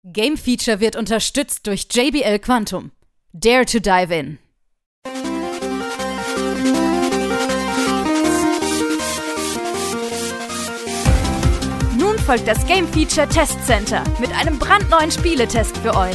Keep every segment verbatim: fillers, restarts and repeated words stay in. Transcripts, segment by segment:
Game Feature wird unterstützt durch J B L Quantum. Dare to dive in. Nun folgt das Game Feature Test Center mit einem brandneuen Spieletest für euch.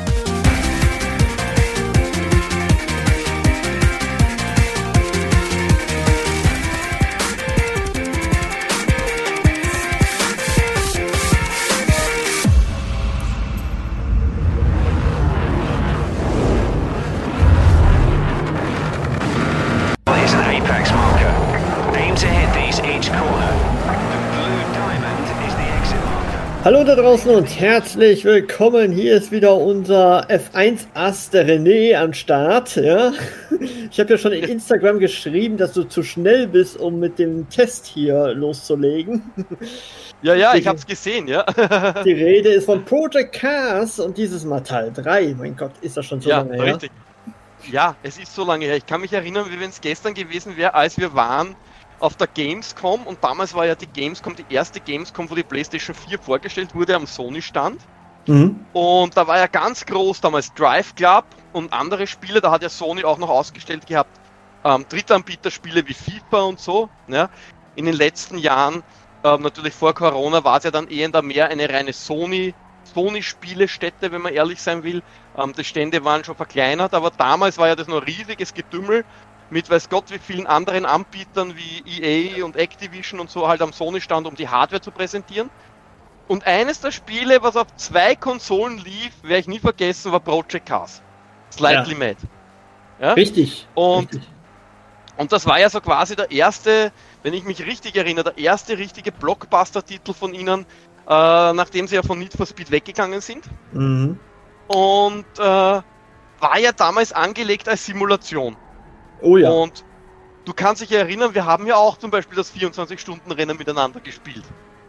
Hallo da draußen und herzlich willkommen. Hier ist wieder unser F eins Ass, der René, am Start. Ja? Ich habe ja schon in Instagram geschrieben, dass du zu schnell bist, um mit dem Test hier loszulegen. Ja, ja, ich hab's gesehen, ja. Die Rede ist von Project Cars und dieses Mal Teil drei. Mein Gott, ist das schon so ja, lange her? Richtig. Ja, es ist so lange her. Ich kann mich erinnern, wie wenn es gestern gewesen wäre, als wir waren auf der Gamescom, und damals war ja die Gamescom die erste Gamescom, wo die PlayStation vier vorgestellt wurde am Sony-Stand. Mhm. Und da war ja ganz groß damals Drive Club und andere Spiele, da hat ja Sony auch noch ausgestellt gehabt, ähm, Drittanbieterspiele wie FIFA und so. Ja. In den letzten Jahren, ähm, natürlich vor Corona, war es ja dann eher mehr eine reine Sony, Sony-Spielestätte, wenn man ehrlich sein will. Ähm, die Stände waren schon verkleinert, aber damals war ja das noch riesiges Getümmel mit weiß Gott wie vielen anderen Anbietern wie E A und Activision und so halt am Sony-Stand, um die Hardware zu präsentieren. Und eines der Spiele, was auf zwei Konsolen lief, werde ich nie vergessen, war Project Cars. Slightly ja. Mad. Ja? Richtig. Und, richtig. und das war ja so quasi der erste, wenn ich mich richtig erinnere, der erste richtige Blockbuster-Titel von ihnen, äh, nachdem sie ja von Need for Speed weggegangen sind. Mhm. Und äh, war ja damals angelegt als Simulation. Oh ja. Und du kannst dich erinnern, wir haben ja auch zum Beispiel das vierundzwanzig-Stunden-Rennen miteinander gespielt.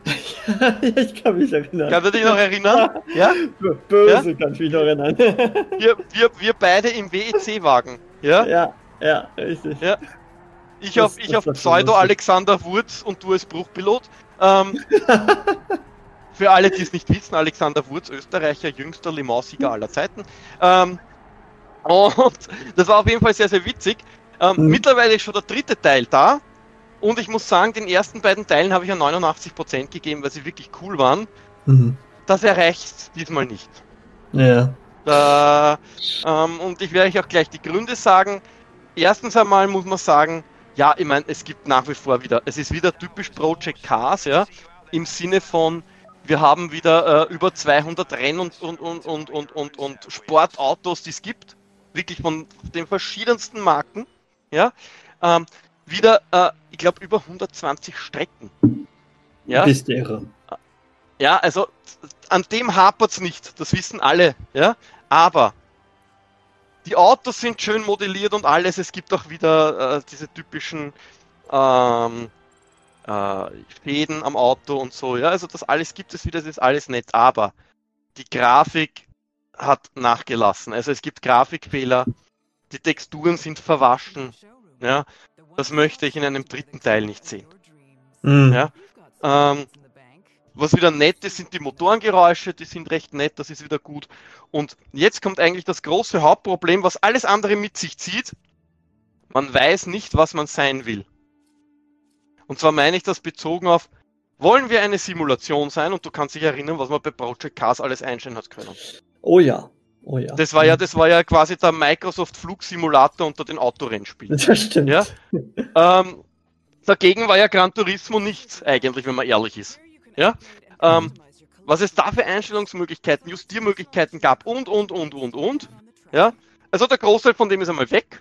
Ja, ich kann mich erinnern. Kannst du dich noch erinnern? Ja? Böse ja? kann ich mich noch erinnern. Wir, wir, wir beide im W E C-Wagen. Ja? Ja, ja, richtig. Ja. Ich auf, ich auf Pseudo Alexander Wurz und du als Bruchpilot. Ähm, für alle, die es nicht wissen, Alexander Wurz, Österreicher, jüngster Le Mans-Sieger aller Zeiten. Ähm, Und das war auf jeden Fall sehr, sehr witzig. Ähm, mhm. Mittlerweile ist schon der dritte Teil da. Und ich muss sagen, den ersten beiden Teilen habe ich ja neunundachtzig Prozent gegeben, weil sie wirklich cool waren. Mhm. Das erreicht diesmal nicht. Ja. Da, ähm, und ich werde euch auch gleich die Gründe sagen. Erstens einmal muss man sagen, ja, ich meine, es gibt nach wie vor wieder, es ist wieder typisch Project Cars, ja, im Sinne von, wir haben wieder äh, über zweihundert Renn- und, und, und, und, und, und, und Sportautos, die es gibt. Wirklich von den verschiedensten Marken, ja, ähm, wieder, äh, ich glaube, über hundertzwanzig Strecken. Ja, bist irre. Ja, also an dem hapert es nicht, das wissen alle, ja, aber die Autos sind schön modelliert und alles, es gibt auch wieder äh, diese typischen ähm, äh, Fäden am Auto und so, ja, also das alles gibt es wieder, das ist alles nett, aber die Grafik hat nachgelassen. Also es gibt Grafikfehler, die Texturen sind verwaschen. Ja, das möchte ich in einem dritten Teil nicht sehen. Mhm. Ja, ähm, was wieder nett ist, sind die Motorengeräusche, die sind recht nett, das ist wieder gut. Und jetzt kommt eigentlich das große Hauptproblem, was alles andere mit sich zieht. Man weiß nicht, was man sein will. Und zwar meine ich das bezogen auf, wollen wir eine Simulation sein? Und du kannst dich erinnern, was man bei Project Cars alles einstellen hat können. Oh ja, oh ja. Das war ja, das war ja quasi der Microsoft Flugsimulator unter den Autorennspielen. Das stimmt. Ja? ähm, dagegen war ja Gran Turismo nichts, eigentlich, wenn man ehrlich ist. Ja? Ähm, was es da für Einstellungsmöglichkeiten, Justiermöglichkeiten gab und, und, und, und, und. Ja? Also der Großteil von dem ist einmal weg.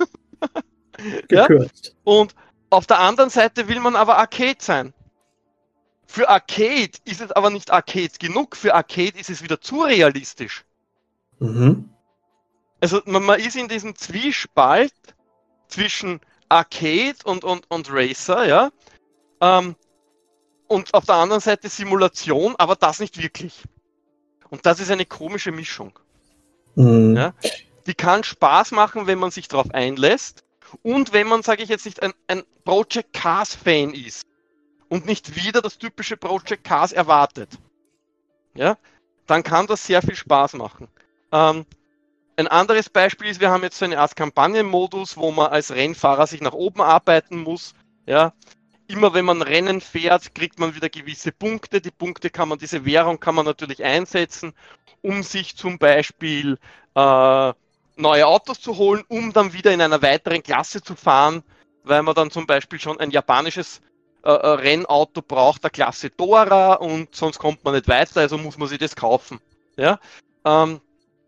Ja? Und auf der anderen Seite will man aber Arcade sein. Für Arcade ist es aber nicht Arcade genug, für Arcade ist es wieder zu realistisch. Mhm. Also man, man ist in diesem Zwiespalt zwischen Arcade und, und, und Racer, ja, ähm, und auf der anderen Seite Simulation, aber das nicht wirklich. Und das ist eine komische Mischung. Mhm. Ja? Die kann Spaß machen, wenn man sich darauf einlässt und wenn man, sage ich jetzt nicht, ein, ein Project Cars Fan ist. Und nicht wieder das typische Project Cars erwartet. Ja? dann kann das sehr viel Spaß machen. Ähm, ein anderes Beispiel ist, wir haben jetzt so eine Art Kampagnenmodus, wo man als Rennfahrer sich nach oben arbeiten muss. Ja, immer wenn man Rennen fährt, kriegt man wieder gewisse Punkte. Die Punkte kann man, diese Währung kann man natürlich einsetzen, um sich zum Beispiel äh, neue Autos zu holen, um dann wieder in einer weiteren Klasse zu fahren, weil man dann zum Beispiel schon ein japanisches äh, Rennauto braucht, der Klasse Dora, und sonst kommt man nicht weiter, also muss man sich das kaufen. Ja, ähm,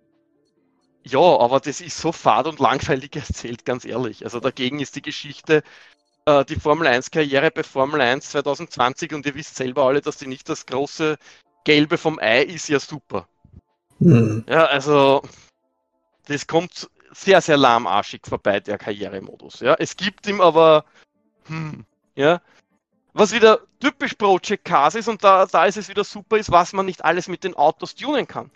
ja, aber das ist so fad und langweilig erzählt, ganz ehrlich. Also dagegen ist die Geschichte, äh, die Formel eins Karriere bei Formel eins zwanzig zwanzig, und ihr wisst selber alle, dass die nicht das große Gelbe vom Ei ist, ja super. Hm. Ja, also das kommt sehr, sehr lahmarschig vorbei, der Karrieremodus. Ja, es gibt ihm aber, hm, ja, was wieder typisch Project Cars ist, und da, da ist es wieder super, ist, was man nicht alles mit den Autos tunen kann.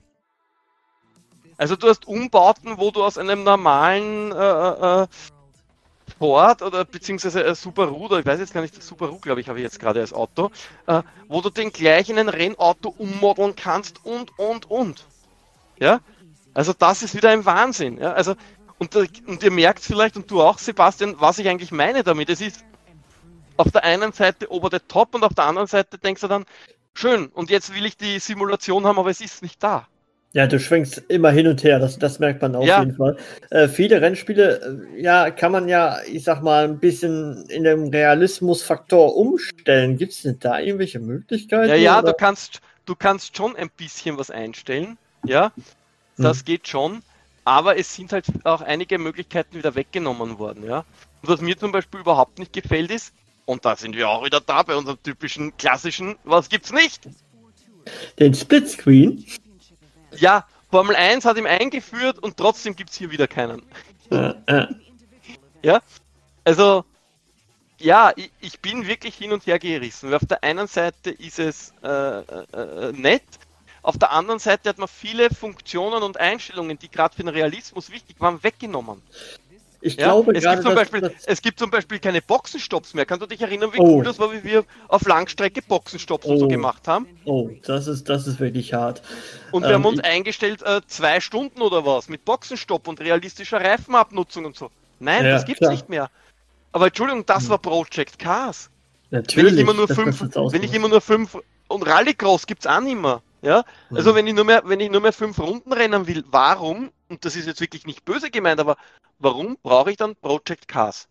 Also du hast Umbauten, wo du aus einem normalen äh, äh, Ford oder beziehungsweise äh, Subaru, oder ich weiß jetzt gar nicht, Subaru glaube ich habe ich jetzt gerade als Auto, äh, wo du den gleich in ein Rennauto ummodeln kannst und, und, und. Ja, also das ist wieder ein Wahnsinn. Ja? Also, und, und ihr merkt vielleicht, und du auch, Sebastian, was ich eigentlich meine damit. Es ist auf der einen Seite over the top und auf der anderen Seite denkst du dann, schön, und jetzt will ich die Simulation haben, aber es ist nicht da. Ja, du schwenkst immer hin und her, das, das merkt man auf ja. jeden Fall. Äh, viele Rennspiele, äh, ja, kann man ja, ich sag mal, ein bisschen in dem Realismusfaktor umstellen. Gibt es denn da irgendwelche Möglichkeiten? Ja, ja, du kannst, du kannst schon ein bisschen was einstellen, ja, das hm. geht schon, aber es sind halt auch einige Möglichkeiten wieder weggenommen worden, ja. Und was mir zum Beispiel überhaupt nicht gefällt ist, und da sind wir auch wieder da bei unserem typischen klassischen, was gibt's nicht? Den Splitscreen. Ja, Formel eins hat ihn eingeführt und trotzdem gibt es hier wieder keinen. Äh, äh. Ja, also, ja, ich, ich bin wirklich hin und her gerissen. Weil auf der einen Seite ist es äh, äh, nett, auf der anderen Seite hat man viele Funktionen und Einstellungen, die gerade für den Realismus wichtig waren, weggenommen. Ich ja? glaube es, gerade, gibt zum dass, Beispiel, dass... es gibt zum Beispiel keine Boxenstopps mehr. Kannst du dich erinnern, wie oh. cool das war, wie wir auf Langstrecke Boxenstopps oh. und so gemacht haben? Oh, das ist, das ist wirklich hart. Und wir ähm, haben uns ich... eingestellt, äh, zwei Stunden oder was, mit Boxenstopp und realistischer Reifenabnutzung und so. Nein, ja, das gibt's klar. nicht mehr. Aber Entschuldigung, das hm. war Project Cars. Natürlich. Wenn ich immer nur fünf, wenn ich immer nur fünf, und Rallycross gibt's auch nicht mehr. Ja? Hm. Also wenn ich nur mehr, wenn ich nur mehr fünf Runden rennen will, warum, und das ist jetzt wirklich nicht böse gemeint, aber warum brauche ich dann Project Cars?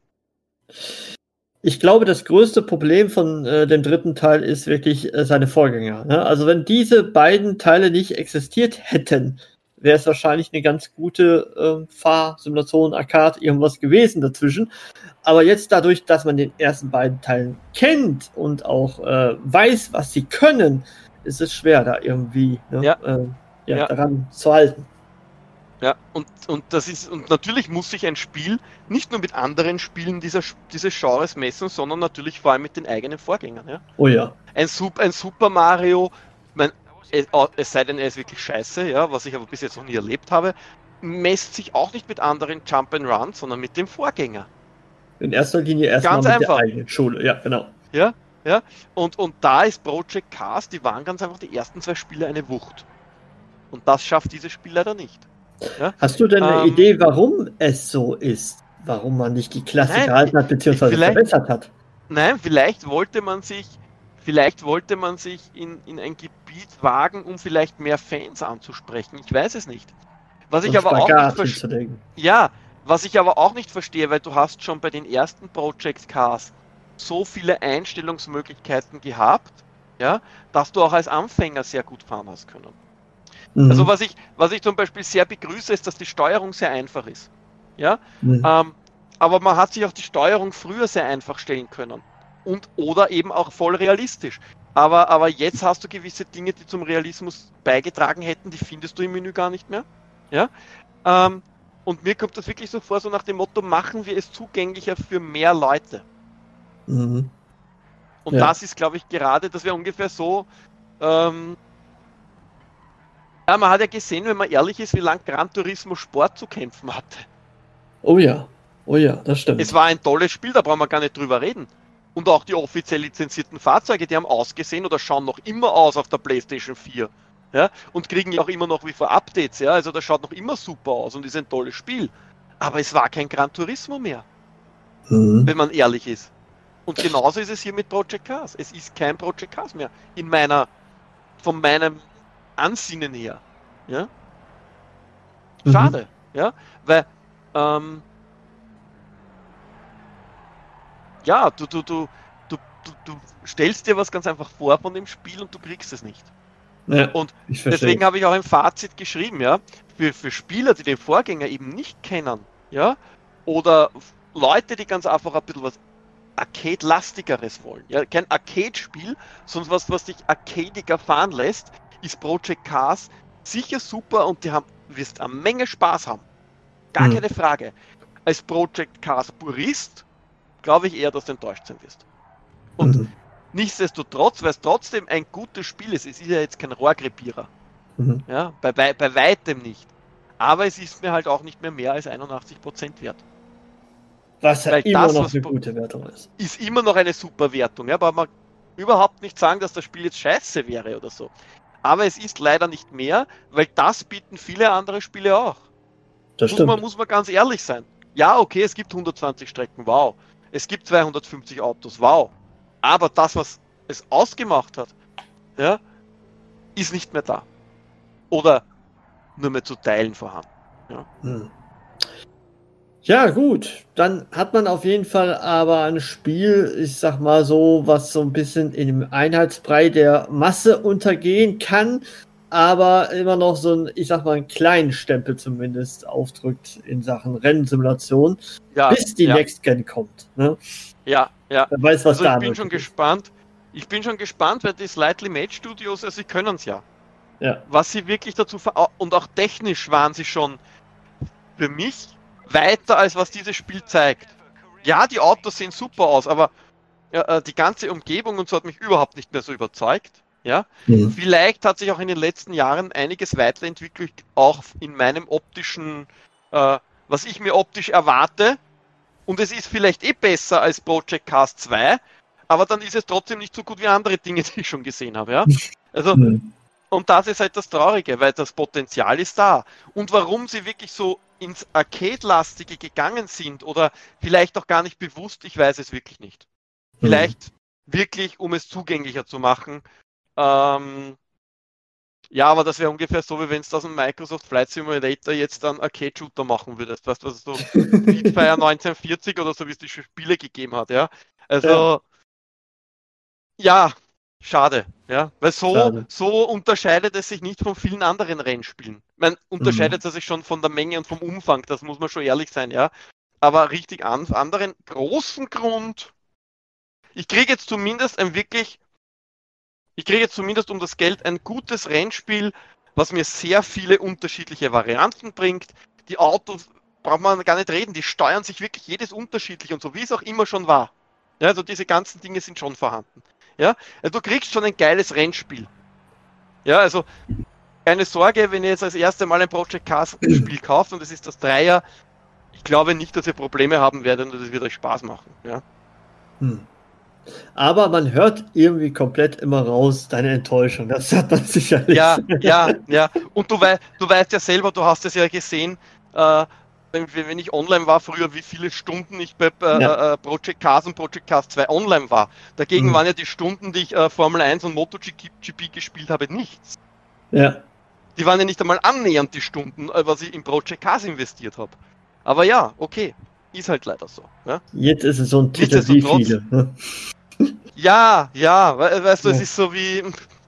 Ich glaube, das größte Problem von äh, dem dritten Teil ist wirklich äh, seine Vorgänger. Ne? Also wenn diese beiden Teile nicht existiert hätten, wäre es wahrscheinlich eine ganz gute äh, Fahrsimulation, Arcade, irgendwas gewesen dazwischen. Aber jetzt dadurch, dass man den ersten beiden Teilen kennt und auch äh, weiß, was sie können, ist es schwer, da irgendwie ne, ja. Äh, ja, Ja. daran zu halten. Ja, und, und das ist, und natürlich muss sich ein Spiel nicht nur mit anderen Spielen dieser, dieses Genres messen, sondern natürlich vor allem mit den eigenen Vorgängern. Ja? Oh ja. Ein, Super, ein Super Mario, mein, es, es sei denn, er ist wirklich scheiße, ja, was ich aber bis jetzt noch nie erlebt habe, messt sich auch nicht mit anderen Jump-and-Run, sondern mit dem Vorgänger. In erster Linie erstmal mit einfach. der eigenen Schule, ja, genau. Ja, ja. Und, und da ist Project Cars, die waren ganz einfach die ersten zwei Spiele eine Wucht. Und das schafft dieses Spiel leider nicht. Ja? Hast du denn eine ähm, Idee, warum es so ist? Warum man nicht die Klassik nein, gehalten hat, beziehungsweise verbessert hat? Nein, vielleicht wollte man sich, vielleicht wollte man sich in, in ein Gebiet wagen, um vielleicht mehr Fans anzusprechen. Ich weiß es nicht. Was ich Und aber auch Spagat nicht verstehe. hinzulegen. Ja, was ich aber auch nicht verstehe, weil du hast schon bei den ersten Project Cars so viele Einstellungsmöglichkeiten gehabt, ja, dass du auch als Anfänger sehr gut fahren hast können. Mhm. Also was ich, was ich zum Beispiel sehr begrüße, ist, dass die Steuerung sehr einfach ist. Ja? Mhm. Ähm, aber man hat sich auch die Steuerung früher sehr einfach stellen können. Und oder eben auch voll realistisch. Aber, aber jetzt hast du gewisse Dinge, die zum Realismus beigetragen hätten, die findest du im Menü gar nicht mehr. Ja? Ähm, und mir kommt das wirklich so vor, so nach dem Motto, machen wir es zugänglicher für mehr Leute. Mhm. Und ja. das ist, glaube ich, gerade, das wäre ungefähr so, ähm, ja, man hat ja gesehen, wenn man ehrlich ist, wie lange Gran Turismo Sport zu kämpfen hatte. Oh ja, oh ja, das stimmt. Es war ein tolles Spiel, da brauchen wir gar nicht drüber reden. Und auch die offiziell lizenzierten Fahrzeuge, die haben ausgesehen oder schauen noch immer aus auf der PlayStation vier. Ja, und kriegen ja auch immer noch wie vor Updates, ja, also das schaut noch immer super aus und ist ein tolles Spiel. Aber es war kein Gran Turismo mehr, Mhm. wenn man ehrlich ist. Und genauso ist es hier mit Project Cars. Es ist kein Project Cars mehr, in meiner, von meinem Ansinnen her. Ja? Schade, mhm. ja, weil, ähm, ja, du, du, du, du, du, du stellst dir was ganz einfach vor von dem Spiel und du kriegst es nicht. Ja, und deswegen habe ich auch ein Fazit geschrieben, ja, für, für Spieler, die den Vorgänger eben nicht kennen, ja, oder Leute, die ganz einfach ein bisschen was Arcade-lastigeres wollen, ja, kein Arcade-Spiel, sondern was, was dich arcadiger fahren lässt, ist Project Cars sicher super und die haben, wirst eine Menge Spaß haben. Gar hm. keine Frage. Als Project Cars Purist glaube ich eher, dass du enttäuscht sein wirst. Und mhm. nichtsdestotrotz, weil es trotzdem ein gutes Spiel ist, es ist ja jetzt kein Rohrkrepierer. Mhm. Ja, bei, bei, bei weitem nicht. Aber es ist mir halt auch nicht mehr mehr als einundachtzig Prozent wert. Was ja immer das, noch eine gute Wertung ist. Ist immer noch eine super Wertung. Ja, aber man überhaupt nicht sagen, dass das Spiel jetzt scheiße wäre oder so. Aber es ist leider nicht mehr, weil das bieten viele andere Spiele auch. Das muss, stimmt. man, muss man ganz ehrlich sein. Ja, okay, es gibt hundertzwanzig Strecken, wow. Es gibt zweihundertfünfzig Autos, wow. Aber das, was es ausgemacht hat, ja, ist nicht mehr da. Oder nur mehr zu Teilen vorhanden. Ja. Hm. Ja, gut. Dann hat man auf jeden Fall aber ein Spiel, ich sag mal so, was so ein bisschen in dem Einheitsbrei der Masse untergehen kann, aber immer noch so ein, ich sag mal, einen kleinen Stempel zumindest aufdrückt in Sachen Rennsimulation, ja, bis die ja. Next Gen kommt. Ne? Ja, ja. Wer weiß, was also da ich bin schon ist. gespannt. Ich bin schon gespannt, weil die Slightly Made Studios, also sie können es ja. Ja. Was sie wirklich dazu ver- und auch technisch waren sie schon für mich weiter, als was dieses Spiel zeigt. Ja, die Autos sehen super aus, aber ja, die ganze Umgebung und so hat mich überhaupt nicht mehr so überzeugt. Ja, mhm. Vielleicht hat sich auch in den letzten Jahren einiges weiterentwickelt, auch in meinem optischen, äh, was ich mir optisch erwarte. Und es ist vielleicht eh besser als Project Cars zwei, aber dann ist es trotzdem nicht so gut wie andere Dinge, die ich schon gesehen habe. Ja? Also, mhm. Und das ist halt das Traurige, weil das Potenzial ist da. Und warum sie wirklich so ins Arcade-lastige gegangen sind oder vielleicht auch gar nicht bewusst, ich weiß es wirklich nicht. Mhm. Vielleicht wirklich, um es zugänglicher zu machen. Ähm, ja, aber das wäre ungefähr so, wie wenn es aus dem Microsoft Flight Simulator jetzt dann Arcade-Shooter machen würdest. Weißt du, was so Speedfire neunzehnhundertvierzig oder so, wie es die Spiele gegeben hat, ja. Also, ja, ja schade, ja. Weil so, schade. so unterscheidet es sich nicht von vielen anderen Rennspielen. Man unterscheidet mhm. es sich schon von der Menge und vom Umfang, das muss man schon ehrlich sein, ja. Aber richtig an anderen großen Grund, ich kriege jetzt zumindest ein wirklich Ich kriege jetzt zumindest um das Geld ein gutes Rennspiel, was mir sehr viele unterschiedliche Varianten bringt. Die Autos, braucht man gar nicht reden, die steuern sich wirklich jedes unterschiedlich und so, wie es auch immer schon war. Ja, also diese ganzen Dinge sind schon vorhanden. Ja, also du kriegst schon ein geiles Rennspiel. Ja, also keine Sorge, wenn ihr jetzt als erstes Mal ein Project Cars Spiel kauft und es ist das Dreier, ich glaube nicht, dass ihr Probleme haben werdet und es wird euch Spaß machen. Ja. Hm. Aber man hört irgendwie komplett immer raus, deine Enttäuschung. Das hat man sicherlich. Ja, ja, ja. Und du, wei- du weißt ja selber, du hast es ja gesehen, äh, wenn, wenn ich online war früher, wie viele Stunden ich bei äh, ja. äh, Project Cars und Project Cars zwei online war. Dagegen mhm. waren ja die Stunden, die ich äh, Formel eins und MotoGP gespielt habe, nichts. Ja. Die waren ja nicht einmal annähernd die Stunden, äh, was ich in Project Cars investiert habe. Aber ja, okay. Ist halt leider so. Ja? Jetzt ist es so ein Titel wie viele. Ne? Ja, ja, we- weißt du, ja. Es ist so wie...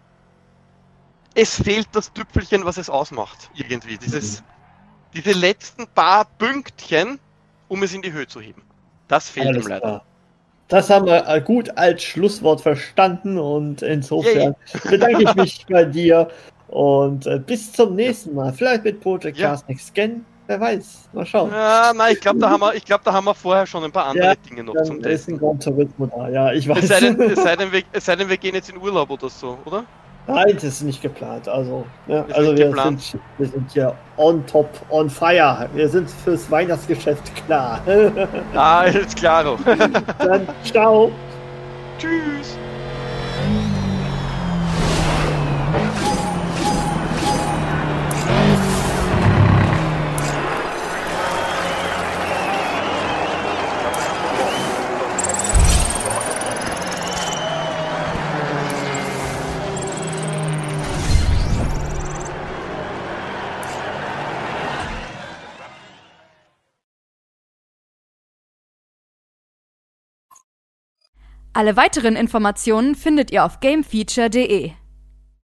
Es fehlt das Tüpfelchen, was es ausmacht, irgendwie. Dieses, mhm. Diese letzten paar Pünktchen, um es in die Höhe zu heben. Das fehlt Alles ihm leider. Klar. Das haben wir gut als Schlusswort verstanden und insofern yeah. bedanke ich mich bei dir und äh, bis zum nächsten Mal. Vielleicht mit Project Cars ja. Next Gen. Wer weiß, mal schauen. Ja, nein, ich glaube, da haben wir, ich glaube, da haben wir vorher schon ein paar andere ja, Dinge noch dann zum ist Testen. Ein Gran Turismo da, ja, ich weiß. Es sei, denn, es, sei denn, wir, es sei denn, wir gehen jetzt in Urlaub oder so, oder? Nein, das ist nicht geplant. Also, ja, also wir sind, wir sind hier on top, on fire. Wir sind fürs Weihnachtsgeschäft klar. Ah, ist klaro. Dann ciao. Tschüss. Alle weiteren Informationen findet ihr auf gamefeature punkt de.